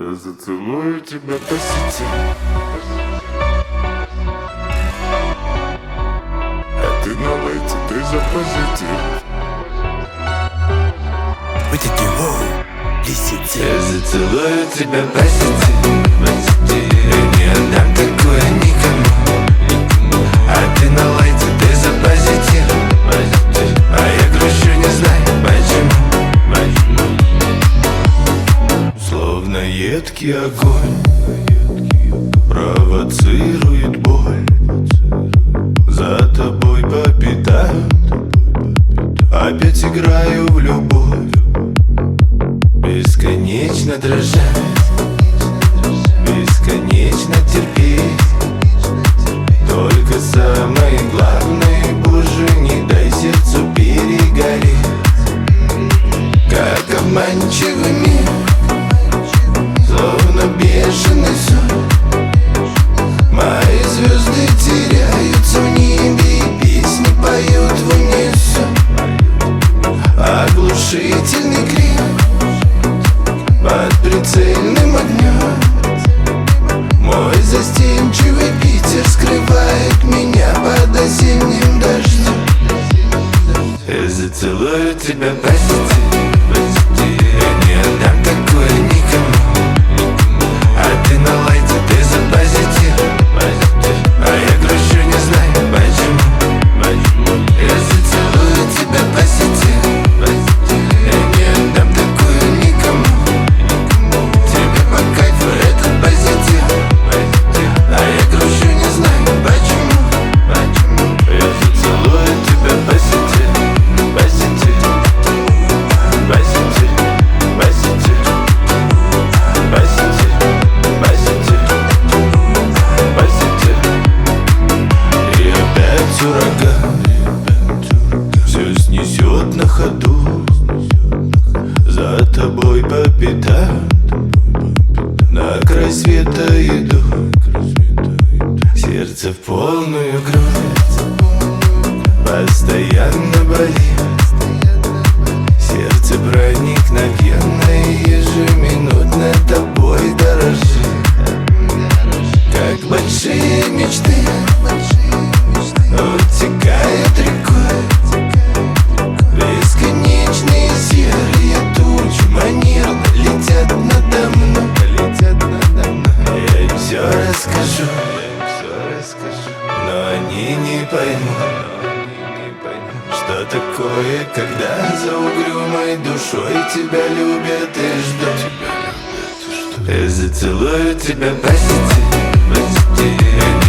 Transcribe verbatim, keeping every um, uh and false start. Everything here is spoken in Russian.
Я зацелую тебя по сети, а ты на лайте, ты за позитив. Вот это воу, лисица. Я зацелую тебя по сети, я не отдам такое никому. А ты на лайте, ты за позитив, а я грущу, не знаю почему. Словно едкий огонь провоцирует боль. За тобой по пятам опять играю в любовь. Бесконечно дрожать, бесконечно терпеть. Только самое главное, Боже, не дай сердцу перегореть. Как обманчивый мир, словно бешеный сон. Мои звезды теряются в небе и песни поют в унисон. Оглушительный крик под прицельным огнем. Мой застенчивый Питер скрывает меня под осенним дождем. Я зацелую тебя по сети, я не отдам такое никому. А ты на лайте, ты за позитив, а я грущу, не знаю почему. Я зацелую тебя по сети, я не отдам такое никому. Тебе по кайфу этот позитив, а я грущу, не знаю почему. Я зацелую тебя по сети, по сети, по сети, по сети, по сети, по сети, по сети. И опять ураган все снесет на ходу. За тобой по пятам на край света иду. Сердце в полную грудь постоянно болит. Сердце проникновенно и ежеминутно тобой дорожит. Как большие мечты утекают рекой. Бесконечные серые тучи манерно летят надо мной. Я им все расскажу, но они не поймут, что такое, когда за угрюмой душой тебя любят и ждут. Я зацелую тебя по сети,